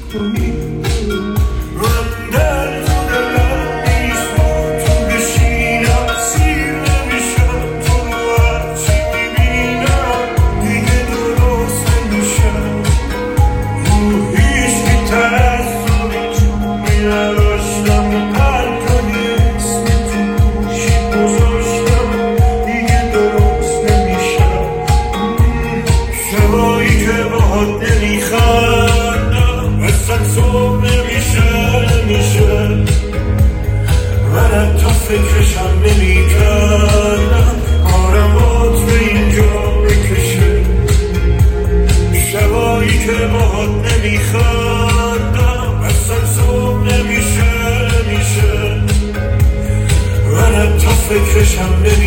من در تو دلم نیست تو بشینم سیر نمیشم تو رو هرچی میبینم دیگه درست نمیشم هیچ بی ترسونی جوری نداشتم و قلب کنی اسم تو گوشی گذاشتم دیگه درست نمیشم شبایی که باهات نمیخندم اصلا صبح نمیشه من حتی فکرشم نمیکردم کارم بات به اینجا بکشه شبایی که باهات نمیخندم اصلا صبح نمیشه من حتی فکرشم نمیکردم